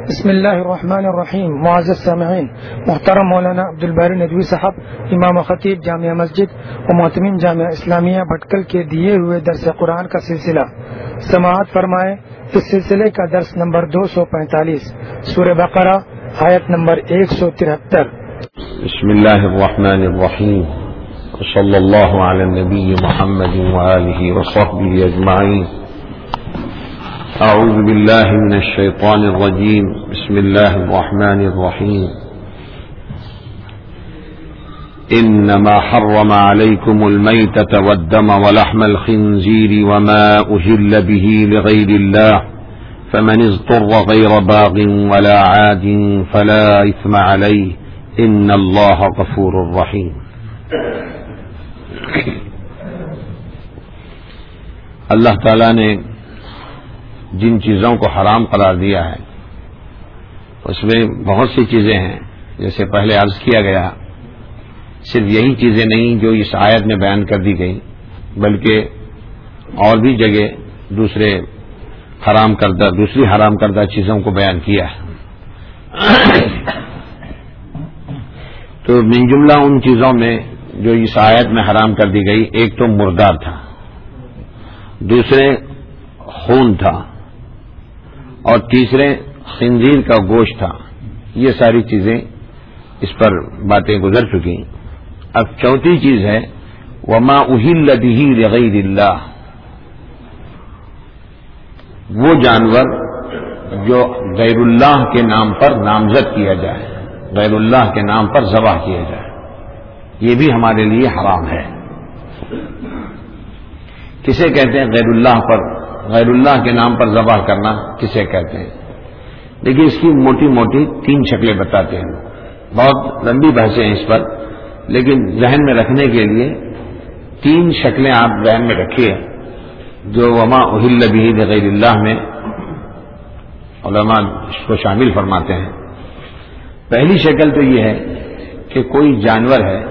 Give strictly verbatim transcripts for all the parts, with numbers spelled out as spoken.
بسم اللہ الرحمن الرحیم. معزز سامعین، محترم مولانا عبدالباری ندوی صاحب، امام خطیب جامعہ مسجد و معتمین جامعہ اسلامیہ بھٹکل کے دیے ہوئے درس قرآن کا سلسلہ سماعت فرمائے. اس سلسلے کا درس نمبر دو سو پینتالیس، سورہ بقرہ، آیت نمبر ایک سو ترہتر. بسم اللہ الرحمن الرحیم. صلی اللہ علی النبی محمد وآلہ وصحبہ اجمعین. اعوذ باللہ من الشیطان الرجیم. بسم اللہ الرحمن الرحیم. انما حرم علیکم المیتة والدم ولحم الخنزیر وما اہل به لغیر اللہ فمن اضطر غیر باغ ولا عاد فلا اثم علیہ ان اللہ غفور رحیم. اللہ تعالیٰ نے جن چیزوں کو حرام قرار دیا ہے اس میں بہت سی چیزیں ہیں. جیسے پہلے عرض کیا گیا، صرف یہی چیزیں نہیں جو اس آیت میں بیان کر دی گئی، بلکہ اور بھی جگہ دوسرے حرام کردہ دوسری حرام کردہ چیزوں کو بیان کیا ہے. تو من جملہ ان چیزوں میں جو اس آیت میں حرام کر دی گئی، ایک تو مردار تھا، دوسرے خون تھا، اور تیسرے خنزیر کا گوشت تھا. یہ ساری چیزیں اس پر باتیں گزر چکی. اب چوتھی چیز ہے وما اہل به لغیر اللہ، وہ جانور جو غیر اللہ کے نام پر نامزد کیا جائے، غیر اللہ کے نام پر ذبح کیا جائے، یہ بھی ہمارے لیے حرام ہے. کسے کہتے ہیں غیر اللہ پر غیر اللہ کے نام پر ذبح کرنا کسے کہتے ہیں؟ دیکھیے، اس کی موٹی موٹی تین شکلیں بتاتے ہیں. بہت لمبی بحثیں ہیں اس پر، لیکن ذہن میں رکھنے کے لیے تین شکلیں آپ ذہن میں رکھیے جو وما اہل به لغیر اللہ میں علماء اس کو شامل فرماتے ہیں. پہلی شکل تو یہ ہے کہ کوئی جانور ہے،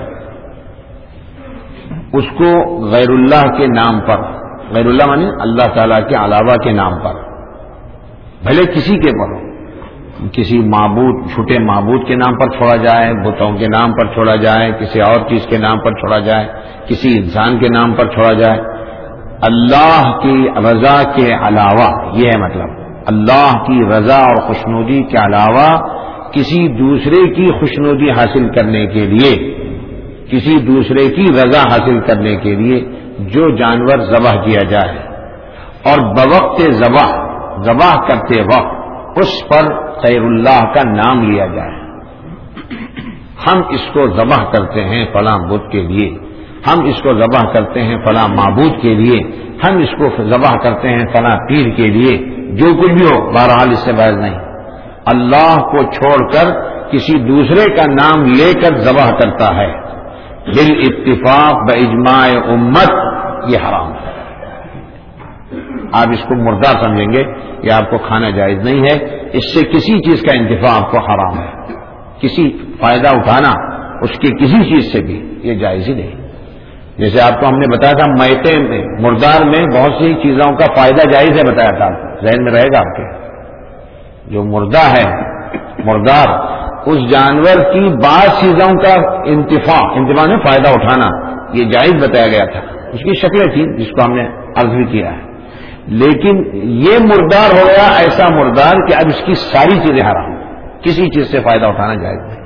اس کو غیر اللہ کے نام پر، غیر اللہ مانے اللہ تعالیٰ کے علاوہ کے نام پر، بھلے کسی کے پر ہو، کسی معبود چھوٹے معبود کے نام پر چھوڑا جائے، بتوں کے نام پر چھوڑا جائے، کسی اور چیز کے نام پر چھوڑا جائے، کسی انسان کے نام پر چھوڑا جائے، اللہ کی رضا کے علاوہ، یہ ہے مطلب اللہ کی رضا اور خوشنودی کے علاوہ کسی دوسرے کی خوشنودی حاصل کرنے کے لیے، کسی دوسرے کی رضا حاصل کرنے کے لیے جو جانور ذبح کیا جائے اور بوقت ذبح ذبح کرتے وقت اس پر غیر اللہ کا نام لیا جائے، ہم اس کو ذبح کرتے ہیں فلاں بت کے لیے، ہم اس کو ذبح کرتے ہیں فلاں معبود کے لیے، ہم اس کو ذبح کرتے ہیں فلاں پیر کے لیے، جو کچھ بھی ہو، بہرحال اس سے باز نہیں، اللہ کو چھوڑ کر کسی دوسرے کا نام لے کر ذبح کرتا ہے، بالاتفاق باجماع امت یہ حرام ہے. آپ اس کو مردار سمجھیں گے، یہ آپ کو کھانا جائز نہیں ہے. اس سے کسی چیز کا انتفاع آپ کو حرام ہے، کسی فائدہ اٹھانا اس کی کسی چیز سے بھی یہ جائز ہی نہیں. جیسے آپ کو ہم نے بتایا تھا میتے میں، مردار میں بہت سی چیزوں کا فائدہ جائز ہے بتایا تھا، ذہن میں رہے گا آپ کے. جو مردہ ہے، مردار، اس جانور کی بعض چیزوں کا انتفاع انتفاع میں فائدہ اٹھانا یہ جائز بتایا گیا تھا. اس کی شکلیں تھیں جس کو ہم نے عرض بھی کیا ہے. لیکن یہ مردار ہو گیا ایسا مردار کہ اب اس کی ساری چیزیں حرام، کسی چیز سے فائدہ اٹھانا جائز نہیں.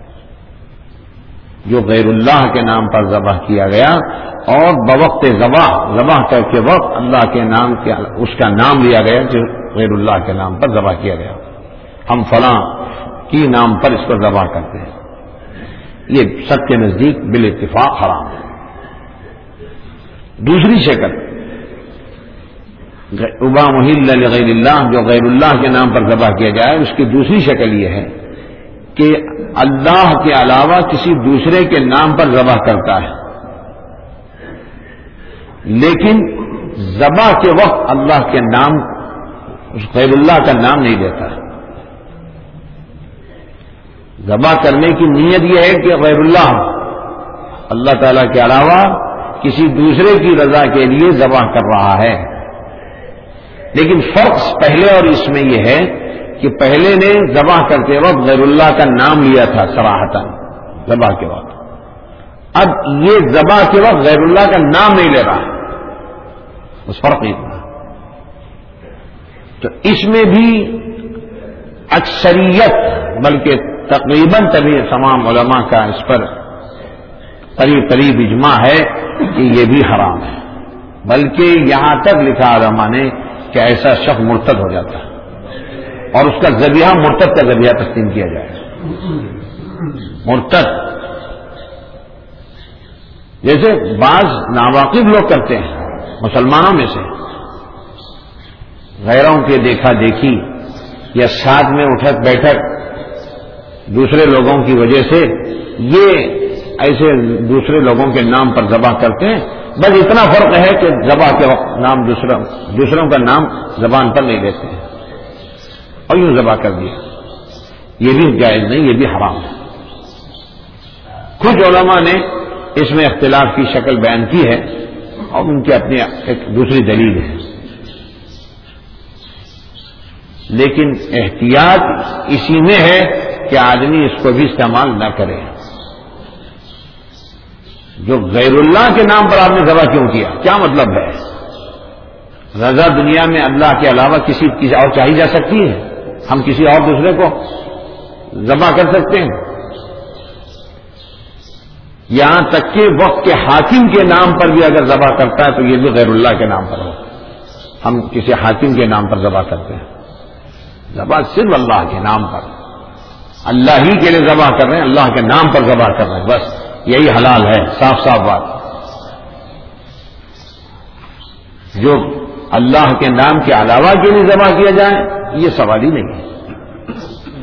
جو غیر اللہ کے نام پر ذبح کیا گیا اور بوقت ذبح ذبح کر کے وقت اللہ کے نام کے اس کا نام لیا گیا، جو غیر اللہ کے نام پر ذبح کیا گیا، ہم فلاں کی نام پر اس کو ذبح کرتے ہیں، یہ سب کے نزدیک بالاتفاق حرام ہے. دوسری شکل وما اہل لغیر اللہ، جو غیر اللہ کے نام پر ذبح کیا جائے، اس کی دوسری شکل یہ ہے کہ اللہ کے علاوہ کسی دوسرے کے نام پر ذبح کرتا ہے، لیکن ذبح کے وقت اللہ کے نام، غیر اللہ کا نام نہیں دیتا. ذبح کرنے کی نیت یہ ہے کہ غیر اللہ اللہ تعالیٰ کے علاوہ کسی دوسرے کی رضا کے لیے ذبح کر رہا ہے، لیکن فرق پہلے اور اس میں یہ ہے کہ پہلے نے ذبح کرتے وقت غیر اللہ کا نام لیا تھا صراحتاً ذبح کے وقت، اب یہ ذبح کے وقت غیر اللہ کا نام نہیں لے رہا، اس فرق نہیں تھا۔ تو اس میں بھی اکثریت بلکہ تقریباً تبھی تمام علماء کا اس پر قریب قریب اجماع ہے کہ یہ بھی حرام ہے، بلکہ یہاں تک لکھا علماء نے کہ ایسا شخص مرتد ہو جاتا ہے اور اس کا ذبیحہ مرتد کا ذبیحہ تسلیم کیا جائے۔ مرتد جیسے بعض ناواقف لوگ کرتے ہیں مسلمانوں میں سے، غیروں کے دیکھا دیکھی یا ساتھ میں اٹھک بیٹھک دوسرے لوگوں کی وجہ سے یہ ایسے دوسرے لوگوں کے نام پر ذبح کرتے ہیں، بس اتنا فرق ہے کہ ذبح کے وقت نام دوسروں دوسروں کا نام زبان پر نہیں لیتے ہیں اور یوں ذبح کر دیا، یہ بھی جائز نہیں، یہ بھی حرام ہے۔ کچھ علماء نے اس میں اختلاف کی شکل بیان کی ہے اور ان کی اپنی ایک دوسری دلیل ہے، لیکن احتیاط اسی میں ہے کہ آدمی اس کو بھی استعمال نہ کرے۔ جو غیر اللہ کے نام پر آپ نے ذبح کیوں کیا، کیا مطلب ہے؟ رضا دنیا میں اللہ کے علاوہ کسی کسی اور چاہی جا سکتی ہے؟ ہم کسی اور دوسرے کو ذبح کر سکتے ہیں؟ یہاں تک کہ وقت کے حاکم کے نام پر بھی اگر ذبح کرتا ہے تو یہ بھی غیر اللہ کے نام پر ہو۔ ہم کسی حاکم کے نام پر ذبح کرتے ہیں، ذبح صرف اللہ کے نام پر، اللہ ہی کے لیے ذبح کر رہے ہیں، اللہ کے نام پر ذبح کر رہے ہیں، بس یہی حلال ہے، صاف صاف بات۔ جو اللہ کے نام کے علاوہ کے لیے ذبح کیا جائے یہ سوال ہی نہیں ہے۔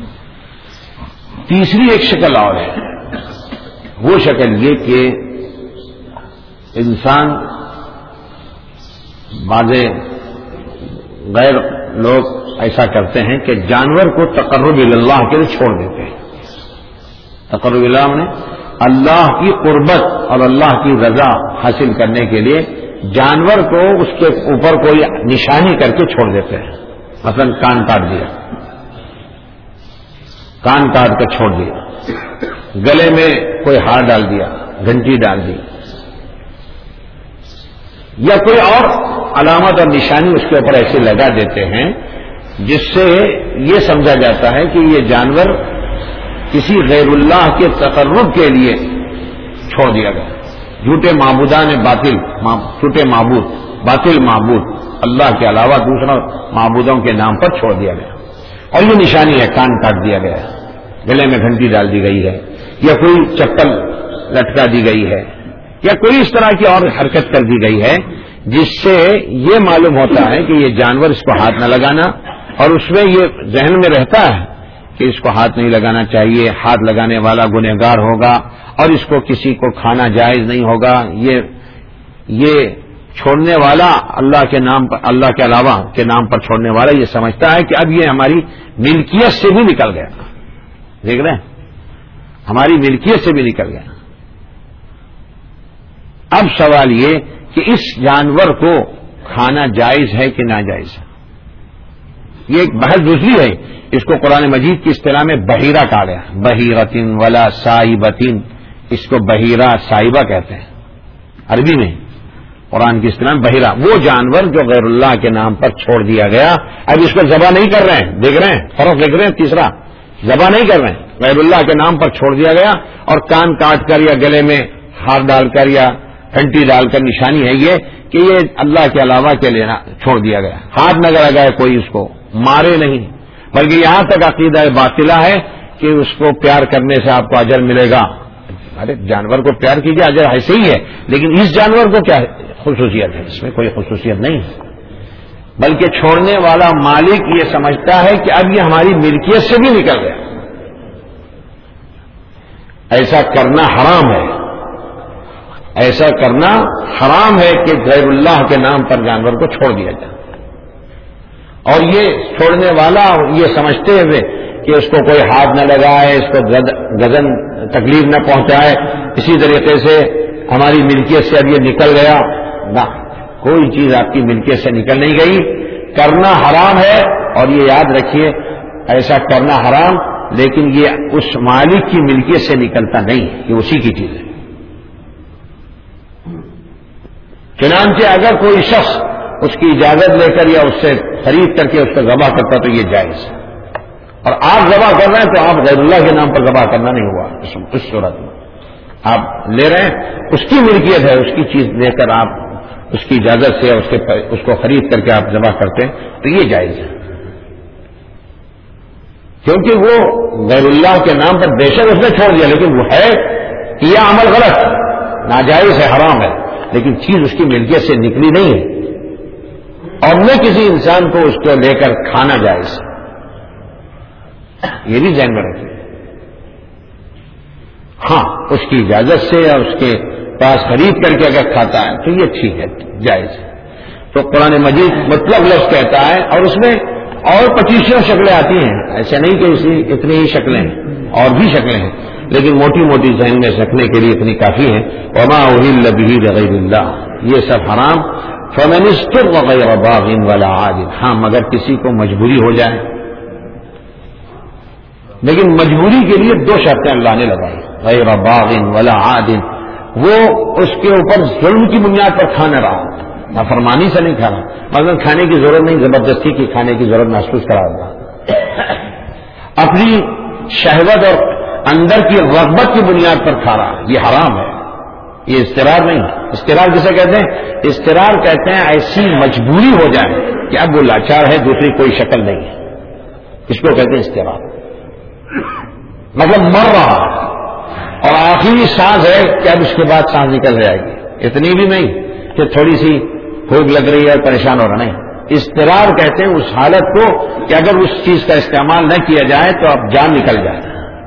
تیسری ایک شکل اور ہے، وہ شکل یہ کہ انسان بعض غیر لوگ ایسا کرتے ہیں کہ جانور کو تقرب اللہ کے لیے چھوڑ دیتے ہیں۔ تقرب اللہ نے اللہ کی قربت اور اللہ کی رضا حاصل کرنے کے لیے جانور کو اس کے اوپر کوئی نشانی کر کے چھوڑ دیتے ہیں، مثلا کان کاٹ دیا، کان کاٹ کر چھوڑ دیا، گلے میں کوئی ہار ڈال دیا، گھنٹی ڈال دی، یا کوئی اور علامت اور نشانی اس کے اوپر ایسے لگا دیتے ہیں جس سے یہ سمجھا جاتا ہے کہ یہ جانور کسی غیر اللہ کے تقرب کے لیے چھوڑ دیا گیا، جھوٹے معبودان باطل، جھوٹے معبود باطل معبود اللہ کے علاوہ دوسرا معبودوں کے نام پر چھوڑ دیا گیا، اور یہ نشانی ہے، کان کاٹ دیا گیا، گلے میں گھنٹی ڈال دی گئی ہے، یا کوئی چپل لٹکا دی گئی ہے، یا کوئی اس طرح کی اور حرکت کر دی گئی ہے جس سے یہ معلوم ہوتا ہے کہ یہ جانور اس کو ہاتھ نہ لگانا، اور اس میں یہ ذہن میں رہتا ہے کہ اس کو ہاتھ نہیں لگانا چاہیے، ہاتھ لگانے والا گنہگار ہوگا اور اس کو کسی کو کھانا جائز نہیں ہوگا، یہ یہ چھوڑنے والا اللہ کے نام پر، اللہ کے علاوہ کے نام پر چھوڑنے والا یہ سمجھتا ہے کہ اب یہ ہماری ملکیت سے بھی نکل گیا، دیکھ رہے ہیں، ہماری ملکیت سے بھی نکل گیا۔ اب سوال یہ کہ اس جانور کو کھانا جائز ہے کہ ناجائز ہے، یہ ایک بحث دوسری ہے۔ اس کو قرآن مجید کی اصطلاح میں بحیرہ کہا گیا، بحیرتن ولا صائبتن، اس کو بحیرہ صائبہ کہتے ہیں عربی میں، قرآن کی اصطلاح میں بحیرہ، وہ جانور جو غیر اللہ کے نام پر چھوڑ دیا گیا، اب اس کو ذبح نہیں کر رہے ہیں، دیکھ رہے ہیں فرق دیکھ رہے ہیں، تیسرا ذبح نہیں کر رہے ہیں، غیر اللہ کے نام پر چھوڑ دیا گیا اور کان کاٹ کر یا گلے میں ہار ڈال کر یا گھنٹی ڈال کر نشانی ہے یہ کہ یہ اللہ کے علاوہ کے لیے چھوڑ دیا گیا، ہاتھ نہ لگائے کوئی، اس کو مارے نہیں، بلکہ یہاں تک عقیدہ باطلہ ہے کہ اس کو پیار کرنے سے آپ کو اجر ملے گا۔ ارے جانور کو پیار کیجیے، اجر ایسے ہی ہے، لیکن اس جانور کو کیا خصوصیت ہے؟ اس میں کوئی خصوصیت نہیں ہے، بلکہ چھوڑنے والا مالک یہ سمجھتا ہے کہ اب یہ ہماری ملکیت سے بھی نکل گیا، ایسا کرنا حرام ہے، ایسا کرنا حرام ہے کہ غیر اللہ کے نام پر جانور کو چھوڑ دیا جائے، اور یہ چھوڑنے والا یہ سمجھتے ہوئے کہ اس کو کوئی ہاتھ نہ لگائے، اس کو گزن تکلیف نہ پہنچائے، اسی طریقے سے ہماری ملکیت سے اب یہ نکل گیا، نہ، کوئی چیز آپ کی ملکیت سے نکل نہیں گئی، کرنا حرام ہے۔ اور یہ یاد رکھیے ایسا کرنا حرام، لیکن یہ اس مالک کی ملکیت سے نکلتا نہیں، یہ اسی کی چیز ہے۔ چنانچہ اگر کوئی شخص اس کی اجازت لے کر یا اس سے خرید کر کے اس کو ذبح کرتا تو یہ جائز ہے، اور آپ ذبح کر رہے ہیں تو آپ غیر اللہ کے نام پر ذبح کرنا نہیں ہوا اس صورت میں۔ آپ لے رہے ہیں، اس کی ملکیت ہے، اس کی چیز لے کر آپ اس کی اجازت سے اس کے اس کو خرید کر کے آپ ذبح کرتے ہیں تو یہ جائز ہے، کیونکہ وہ غیر اللہ کے نام پر بے شک اس نے چھوڑ دیا، لیکن وہ ہے کہ یہ عمل غلط، ناجائز ہے، حرام ہے، لیکن چیز اس کی ملکیت سے نکلی نہیں ہے، اور نہ کسی انسان کو اس کو لے کر کھانا جائز ہے، یہ بھی ذہن میں رکھیں۔ ہاں اس کی اجازت سے یا اس کے پاس خرید کر کے اگر کھاتا ہے تو یہ ٹھیک ہے، جائز ہے۔ تو قرآن مجید مطلب لفظ کہتا ہے، اور اس میں اور پچیسوں شکلیں آتی ہیں، ایسا نہیں کہ اسی اتنی ہی شکلیں ہیں، اور بھی شکلیں ہیں، لیکن موٹی موٹی ذہن میں رکھنے کے لیے اتنی کافی ہیں۔ وما أهل به لغیر اللہ، یہ سب حرام۔ فمن اضطر غیر باغ ولا عاد، ہاں مگر کسی کو مجبوری ہو جائے، لیکن مجبوری کے لیے دو شرطیں اللہ نے لگائی، غیر باغ ولا عاد، وہ اس کے اوپر ظلم کی بنیاد پر کھانا رہا، نافرمانی سے نہیں کھانا، مگر کھانے کی ضرورت نہیں، زبردستی کی کھانے کی ضرورت محسوس کرا رہا، اپنی شہوت اور اندر کی رغبت کی بنیاد پر کھا رہا، یہ حرام ہے، یہ اضطرار نہیں۔ اضطرار کسے کہتے ہیں؟ اضطرار کہتے ہیں ایسی مجبوری ہو جائے کہ اب وہ لاچار ہے، دوسری کوئی شکل نہیں ہے، اس کو کہتے ہیں اضطرار، مطلب مر رہا ہے اور آخری سانس ہے کہ اب اس کے بعد سانس نکل جائے گی، اتنی بھی نہیں کہ تھوڑی سی بھوک لگ رہی ہے اور پریشان ہو رہا، نہیں۔ اضطرار کہتے ہیں اس حالت کو کہ اگر اس چیز کا استعمال نہ کیا جائے تو اب جان نکل جائے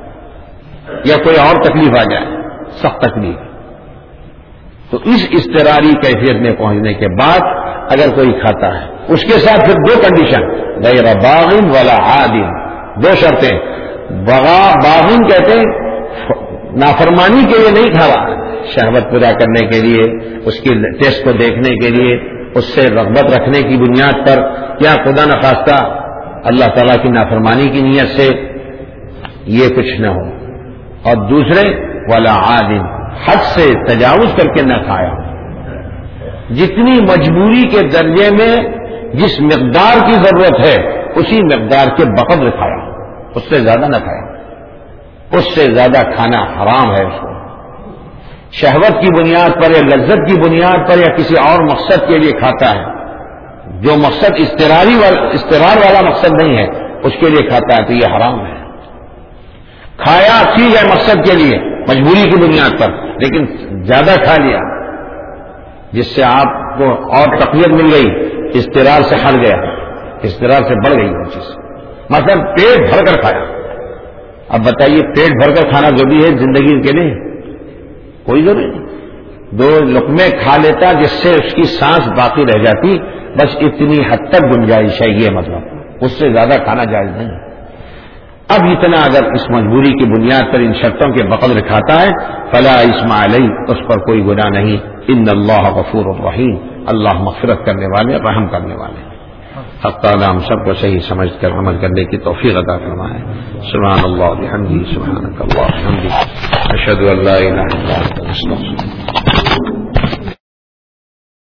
یا کوئی اور تکلیف آ جائے، سخت تکلیف۔ تو اس اضطراری کیفیت میں پہنچنے کے بعد اگر کوئی کھاتا ہے، اس کے ساتھ پھر دو کنڈیشن، غیر باغ ولا عاد، دو شرطیں۔ بغا باغن کہتے ہیں نافرمانی کے لیے نہیں کھا رہا، شہوت پورا کرنے کے لیے، اس کی ٹیسٹ کو دیکھنے کے لیے، اس سے رغبت رکھنے کی بنیاد پر، یا خدا نخواستہ اللہ تعالیٰ کی نافرمانی کی نیت سے یہ کچھ نہ ہو۔ اور دوسرے ولا عاد، حد سے تجاوز کر کے نہ کھایا، جتنی مجبوری کے درجے میں جس مقدار کی ضرورت ہے اسی مقدار کے بقدر کھایا، اس سے زیادہ نہ کھایا، اس سے زیادہ کھانا حرام ہے۔ اس کو شہوت کی بنیاد پر یا لذت کی بنیاد پر یا کسی اور مقصد کے لیے کھاتا ہے، جو مقصد اضطراری والا اضطرار والا مقصد نہیں ہے اس کے لیے کھاتا ہے تو یہ حرام ہے۔ کھایا ٹھیک ہے مقصد کے لیے مجبوری کی بنیاد پر، لیکن زیادہ کھا لیا جس سے آپ کو اور تقویت مل گئی، اضطرار سے ہٹ گیا، اضطرار سے بڑھ گئی وہ چیز، مثلا پیٹ بھر کر کھایا۔ اب بتائیے پیٹ بھر کر کھانا جو بھی ہے زندگی کے لیے کوئی ضروری نہیں، دو لقمے کھا لیتا جس سے اس کی سانس باقی رہ جاتی، بس اتنی حد تک گنجائش ہے، یہ مطلب اس سے زیادہ کھانا جائز نہیں۔ اب اتنا اگر اس مجبوری کی بنیاد پر ان شرطوں کے بقدر کھاتا ہے فلا اسم علیہ، اس پر کوئی گناہ نہیں۔ ان اللہ غفور الرحیم، اللہ مغفرت کرنے والے رحم کرنے والے۔ حق تعالی ہم سب کو صحیح سمجھ کر عمل کرنے کی توفیق عطا فرمائے۔ سبحان اللہ وبحمدہ، سبحانک اللہم وبحمدک، اشہد ان لا الہ الا انت، استغفرک۔